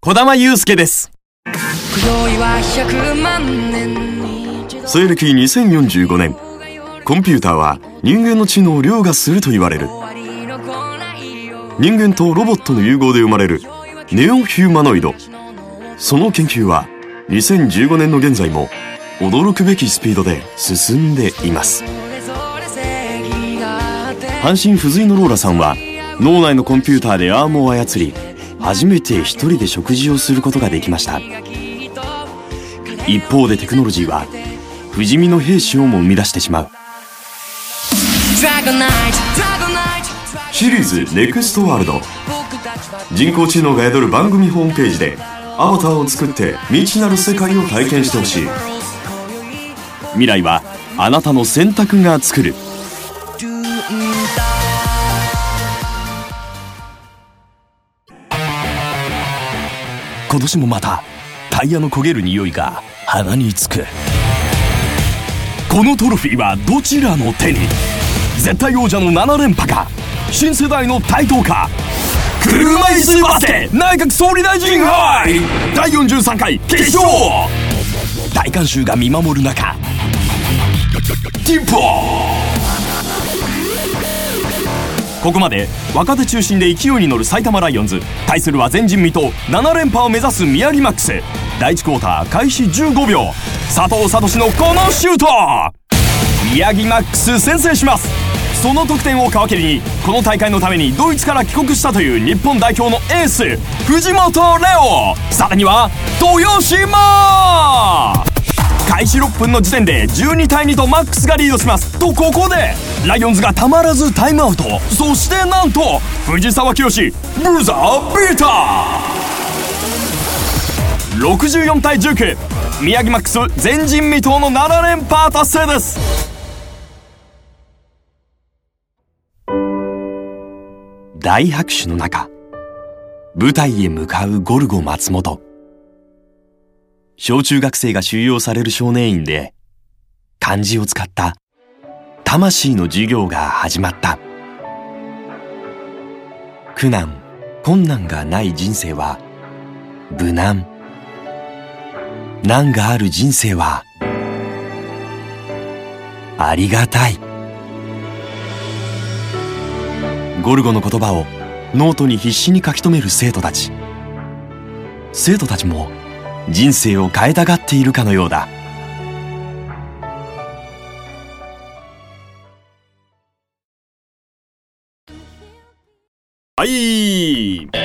児玉悠介です。西暦2045年、コンピューターは人間の知能を凌駕すると言われる。人間とロボットの融合で生まれるネオヒューマノイド。その研究は2015年の現在も驚くべきスピードで進んでいます。半身不随のローラさんは脳内のコンピューターでアームを操り、初めて一人で食事をすることができました。一方でテクノロジーは不死身の兵士をも生み出してしまう。シリーズネクストワールド。人工知能が宿る番組ホームページでアバターを作って未知なる世界を体験してほしい。未来はあなたの選択が作る。今年もまたタイヤの焦げる匂いが鼻につく。このトロフィーはどちらの手に？絶対王者の7連覇か、新世代の台頭か。車椅子バスケ内閣総理大臣杯第43回決勝。大観衆が見守る中、ティンポ。ここまで若手中心で勢いに乗る埼玉ライオンズ、対するは前人未到7連覇を目指す宮城マックス。第1クォーター開始15秒、佐藤聡のこのシュート。宮城マックス先制します。その得点を皮切りにこの大会のためにドイツから帰国したという日本代表のエース藤本レオ、さらには豊島。開始6分の時点で12対2とマックスがリードしますと、ここでライオンズがたまらずタイムアウト。そしてなんと藤沢清ブザービーター。64対19、宮城マックス前人未到の7連覇達成です。大拍手の中、舞台へ向かうゴルゴ松本。小中学生が収容される少年院で漢字を使った魂の授業が始まった。苦難困難がない人生は無難、難がある人生はありがたい。ゴルゴの言葉をノートに必死に書き留める生徒たち。生徒たちも人生を変えたがっているかのようだ。はい、You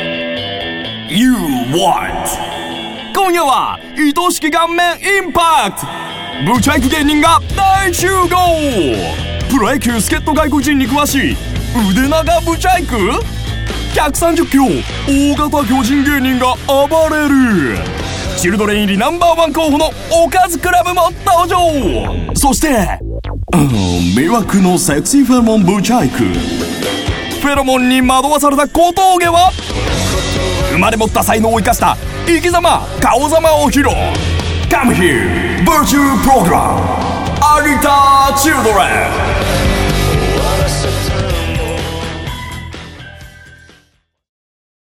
want。 今夜は愛しき顔面インパクト、ブチャイク芸人が大集合。プロ野球助っ人外国人に詳しい腕長ブチャイク、130キロ大型巨人芸人が暴れる。チルドレン入りNo.1候補のおかずクラブも登場。そして魅惑のセクシーフェロモンブチャイク。フェロモンに惑わされた小峠は生まれ持った才能を生かした生き様顔様を披露。 Come here Virtue Program 有田チルドレン。